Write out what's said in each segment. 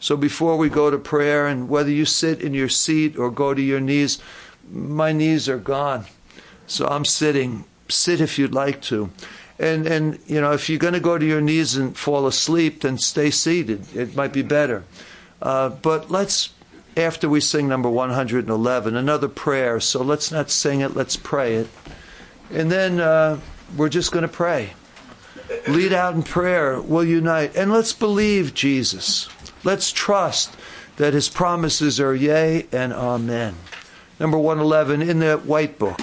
So before we go to prayer, and whether you sit in your seat or go to your knees, my knees are gone. So I'm sitting. Sit if you'd like to. And you know, if you're going to go to your knees and fall asleep, then stay seated. It might be better. But let's, after we sing number 111, another prayer. So let's not sing it, let's pray it. And then we're just going to pray. Lead out in prayer. We'll unite. And let's believe Jesus. Let's trust that his promises are yea and amen. Number 111 in the white book,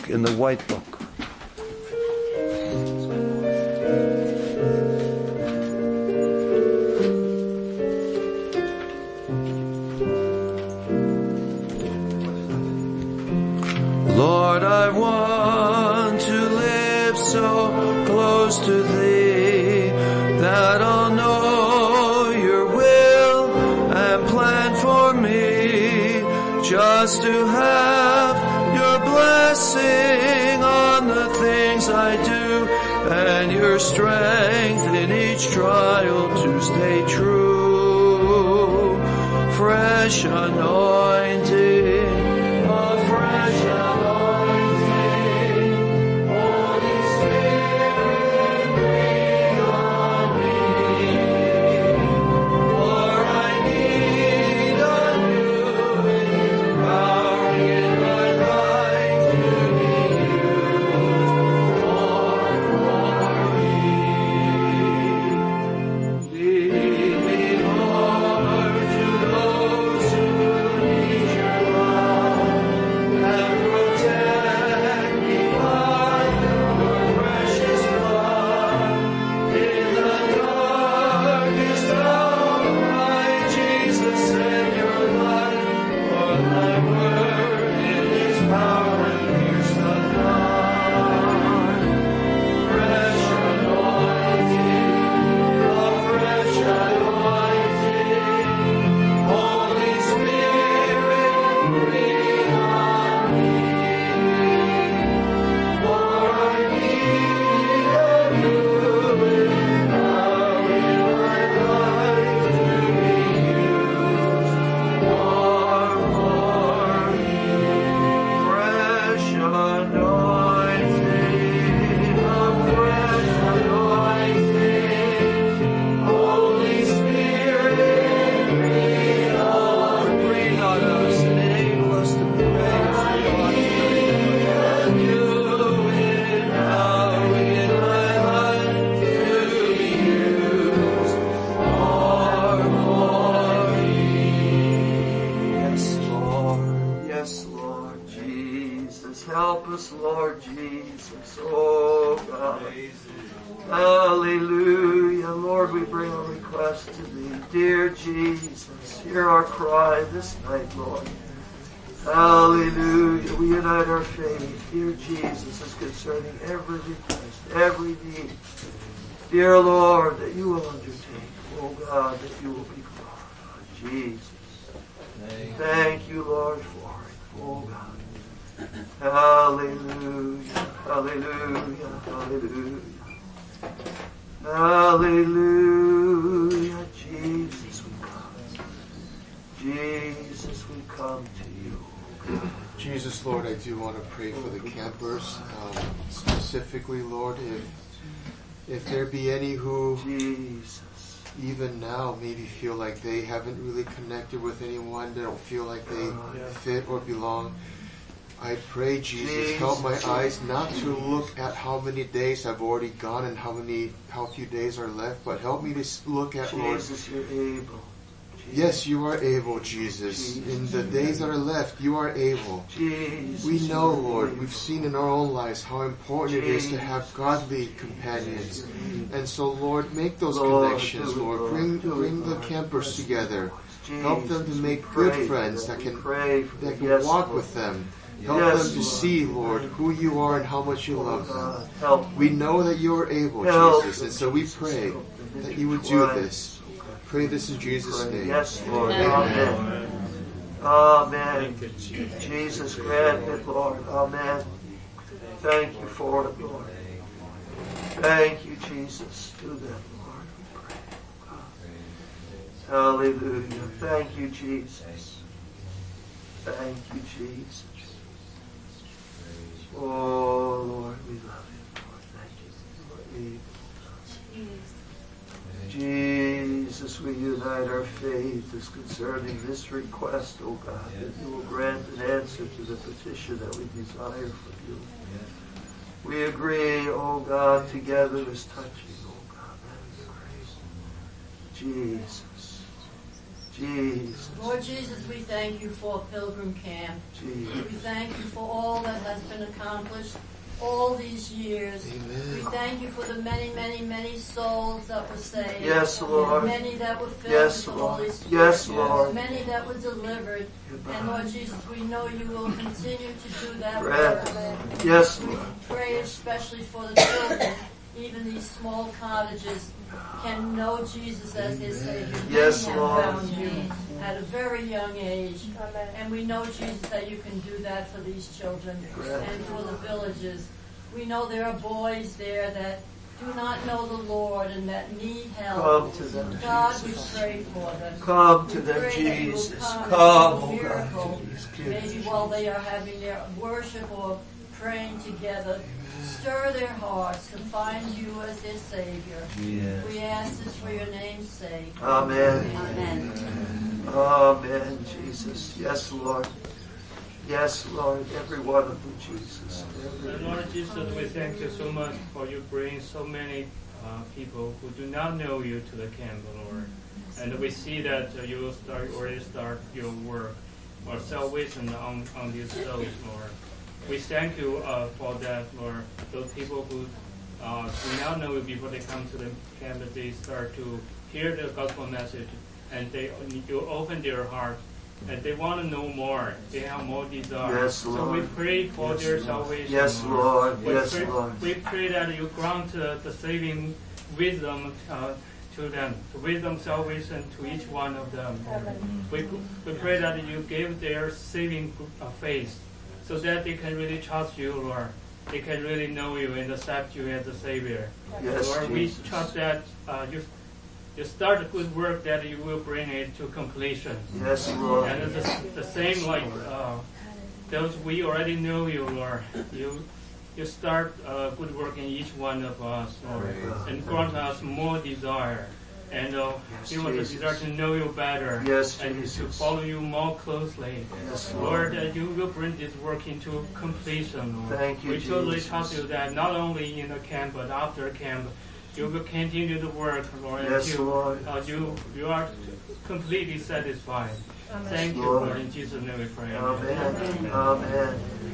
Lord, I want to live so close to thee that I'll know your will and plan for me, just to have your blessing on the things I do, and your strength in each trial to stay true. Fresh anointing, a fresh anointing, Holy Spirit, breathe on me, for I need a new power in my life to be used more for me. Lead me, Lord, to those who need your love, and protect me by your precious blood. In the darkest hour, my Jesus, send your light, for thy word in its power and pierce the night. Fresh anointing, a fresh anointing, Holy Spirit, breathe on me, for I need a new power in my life to be used more for me. Fresh anointing, a fresh anointing, Holy Spirit, breathe on us and enable us to pray. You empower in my life to be used more for me. Yes, Lord Jesus. Help us, Lord Jesus. Oh, God. Hallelujah. Lord, we bring a request to thee. Dear Jesus, hear our cry this night, Lord. Hallelujah. We unite our faith, dear Jesus, as concerning every request, every need. Dear Lord, that you will undertake. Oh, God, that you will be glorified. Jesus. Thank you, Lord, for it. Oh, God. Hallelujah. Hallelujah. Hallelujah. Hallelujah. Jesus, we come. Jesus, we come to you. Jesus, Lord, I do want to pray for the campers. Specifically, Lord, if there be any who Jesus. even now maybe feel like they haven't really connected with anyone, they don't feel like they fit or belong, I pray, Jesus, help my eyes not to look at how many days have already gone and how few days are left, but help me to look at, Lord. Jesus, you're able. Yes, you are able, Jesus. In the days that are left, you are able. We know, Lord, we've seen in our own lives how important it is to have godly companions. And so, Lord, make those connections, Lord. Bring the campers together. Help them to make good friends that can walk with them. Help them to see, Lord, who you are and how much you love them. We know that you are able, Jesus, and so we pray that you would do this. Pray this in Jesus' name. Yes, Lord. Amen. Amen. Jesus, grant it, Lord. Amen. Thank you for it, Lord. Thank you, Jesus. Do that, Lord. We pray. Hallelujah. Thank you, Jesus. Thank you, Jesus. Oh, Lord, we love you. Lord, thank you. Jesus, we unite our faith as concerning this request, O God, that you will grant an answer to the petition that we desire from you. We agree, O God, together as touching, O God, that is great. Jesus. Jesus. Lord Jesus, we thank you for Pilgrim Camp. Jesus. We thank you for all that has been accomplished all these years. Amen. We thank you for the many, many, many souls that were saved. Yes, Lord. Many that were filled Yes, with the Lord. Holy Spirit. Yes, Lord. Many that were delivered. And Lord Jesus, we know you will continue to do that Grant. work. Yes, We Lord. pray especially for the children, even these small cottages, can know Jesus as their Savior. Yes, Many have Lord. found you at a very young age. And we know, Jesus, that you can do that for these children and for the villages. We know there are boys there that do not know the Lord and that need help. Come to them, God, we Jesus. pray for them. Come to We them, pray that you will Jesus. come Come, and do oh a miracle. God, to these Maybe kids. while they are having their worship or praying together, stir their hearts to find you as their Savior. Yes. We ask this for your name's sake. Amen. Amen. Amen, Jesus. Yes, Lord. Yes, Lord. Every one of them, Jesus. And Lord Jesus, we thank you so much for you bringing so many people who do not know you to the camp, Lord. And we see that you will already start your work or salvation on these souls, Lord. We thank you for that, Lord. Those people who do not know you before they come to the camp, that they start to hear the gospel message, and you open their hearts, and they want to know more. They have more desire. Yes, So Lord. we pray for Yes, their Lord. salvation. Yes, Lord. We Yes, pray, Lord. We pray that you grant the saving wisdom to them, the wisdom salvation to each one of them. We pray that you give their saving faith, so that they can really trust you, Lord. They can really know you and accept you as a Savior. Yes, Lord, we Jesus. trust that you start a good work, that you will bring it to completion. Yes, Lord. And it's the same like those we already know you, Lord. You start good work in each one of us, Lord, and grant us more desire. And give us a desire to know you better, Yes, and Jesus. to follow you more closely. Yes, Lord, that you will bring this work into completion, Lord. Thank you, We totally Jesus. trust you that not only in the camp, but after camp, you will continue the work, Lord, Yes, until Lord. you are completely satisfied. Thank you, Lord. Lord. In Jesus' name we pray. Amen. Amen.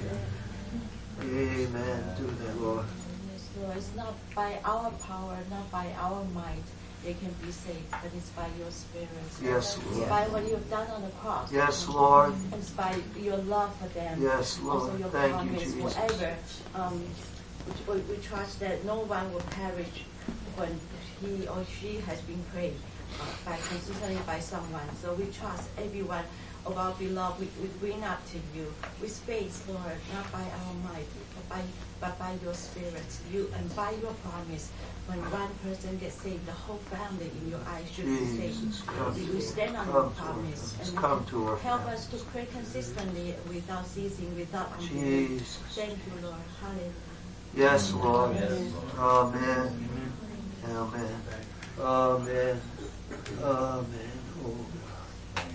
Amen. Do that, Lord. Yes, Lord, it's not by our power, not by our might they can be saved, but it's by your Spirit. Yes, It's Lord. by what you've done on the cross. Yes, Lord. And it's by your love for them. Yes, Also Lord. your Thank you, promise Jesus. forever. We trust that no one will perish when he or she has been prayed consistently by someone. So we trust everyone of our beloved. We bring up to you with faith, Lord, not by our might, but by your Spirit. You and by your promise. When one person gets saved, the whole family in your eyes should be saved. Jesus, come We to stand on her. your Come to her. promise. Just come to her. Help us to pray consistently without ceasing, without unbelief. Jesus. Thank you, Lord. Hallelujah. Yes, Lord. Amen. Amen. Amen. Amen. Amen. Oh, God.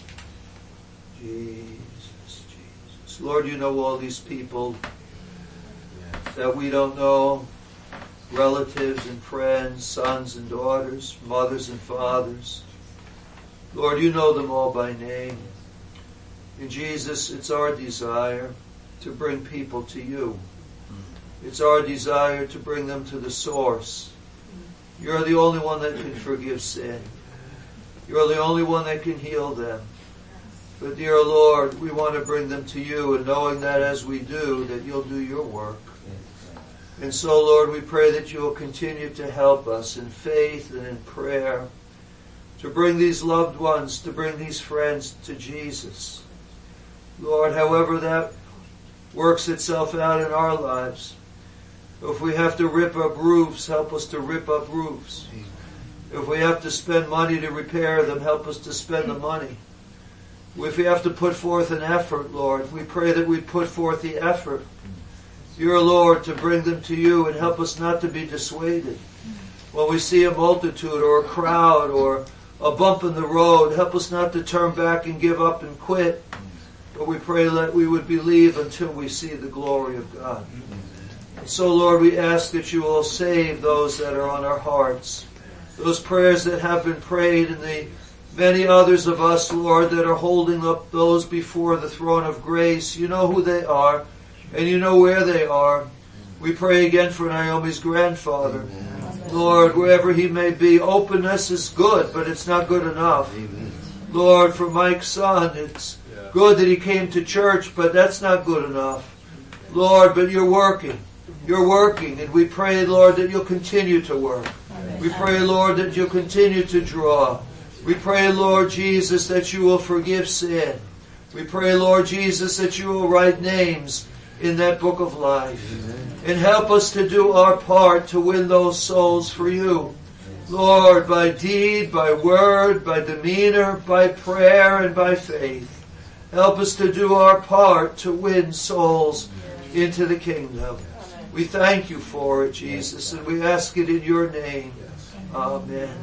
Jesus, Jesus. Lord, you know all these people that we don't know, relatives and friends, sons and daughters, mothers and fathers. Lord, you know them all by name. And Jesus, it's our desire to bring people to you. It's our desire to bring them to the source. You're the only one that can forgive sin. You're the only one that can heal them. But dear Lord, we want to bring them to you, and knowing that as we do, that you'll do your work. And so, Lord, we pray that you will continue to help us in faith and in prayer to bring these loved ones, to bring these friends to Jesus. Lord, however that works itself out in our lives, if we have to rip up roofs, help us to rip up roofs. If we have to spend money to repair them, help us to spend the money. If we have to put forth an effort, Lord, we pray that we put forth the effort, your Lord, to bring them to you, and help us not to be dissuaded. When we see a multitude or a crowd or a bump in the road, help us not to turn back and give up and quit. But we pray that we would believe until we see the glory of God. So, Lord, we ask that you will save those that are on our hearts. Those prayers that have been prayed, and the many others of us, Lord, that are holding up those before the throne of grace. You know who they are, and you know where they are. We pray again for Naomi's grandfather. Lord, wherever he may be, openness is good, but it's not good enough. Lord, for Mike's son, it's good that he came to church, but that's not good enough. Lord, but you're working. You're working, and we pray, Lord, that you'll continue to work. We pray, Lord, that you'll continue to draw. We pray, Lord Jesus, that you will forgive sin. We pray, Lord Jesus, that you will write names in that book of life. And help us to do our part to win those souls for you. Lord, by deed, by word, by demeanor, by prayer, and by faith. Help us to do our part to win souls into the kingdom. We thank you for it, Jesus, and we ask it in your name. Amen.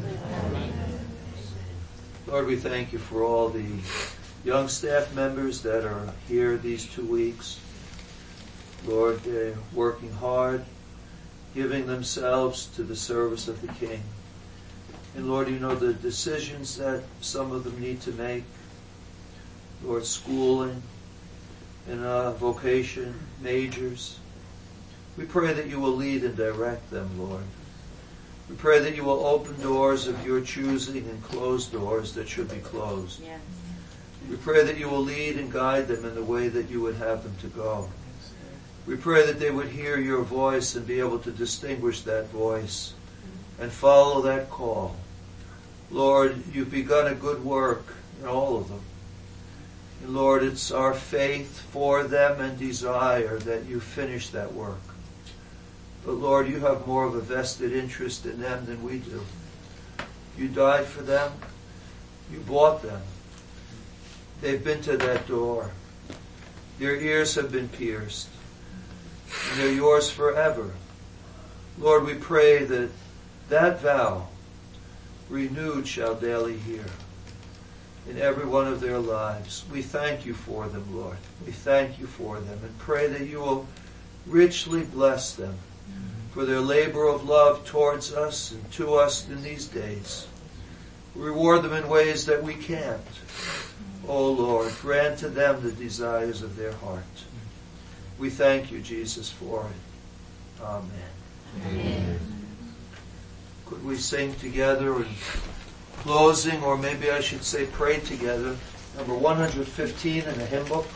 Lord, we thank you for all the young staff members that are here these 2 weeks. Lord, they're working hard, giving themselves to the service of the King. And Lord, you know the decisions that some of them need to make. Lord, schooling and vocation, majors. We pray that you will lead and direct them, Lord. We pray that you will open doors of your choosing and close doors that should be closed. Yes. We pray that you will lead and guide them in the way that you would have them to go. We pray that they would hear your voice and be able to distinguish that voice and follow that call. Lord, you've begun a good work in all of them. And Lord, it's our faith for them and desire that you finish that work. But Lord, you have more of a vested interest in them than we do. You died for them. You bought them. They've been to that door. Their ears have been pierced. And they're yours forever. Lord, we pray that that vow, renewed shall daily hear in every one of their lives. We thank you for them, Lord. We thank you for them and pray that you will richly bless them for their labor of love towards us and to us in these days. Reward them in ways that we can't. Oh Lord, grant to them the desires of their heart. We thank you, Jesus, for it. Amen. Amen. Could we sing together in closing, or maybe I should say pray together, number 115 in the hymn book?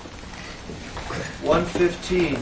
115.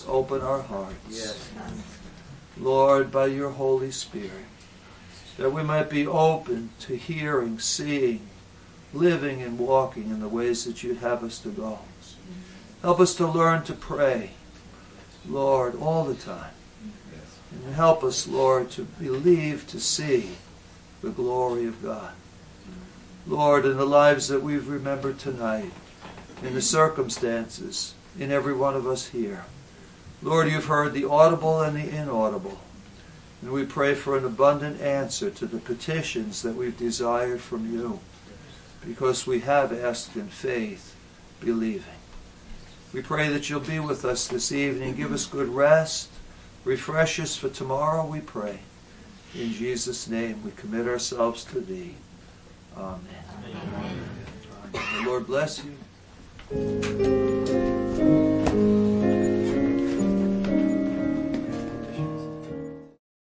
open our hearts. Yes. Lord, by your Holy Spirit, that we might be open to hearing, seeing, living and walking in the ways that you'd have us to go. Help us to learn to pray, Lord, all the time. And help us, Lord, to believe, to see the glory of God. Lord, in the lives that we've remembered tonight, in the circumstances, in every one of us here. Lord, you've heard the audible and the inaudible. And we pray for an abundant answer to the petitions that we've desired from you, because we have asked in faith, believing. We pray that you'll be with us this evening. Give us good rest. Refresh us for tomorrow, we pray. In Jesus' name, we commit ourselves to thee. Amen. Amen. The Lord bless you.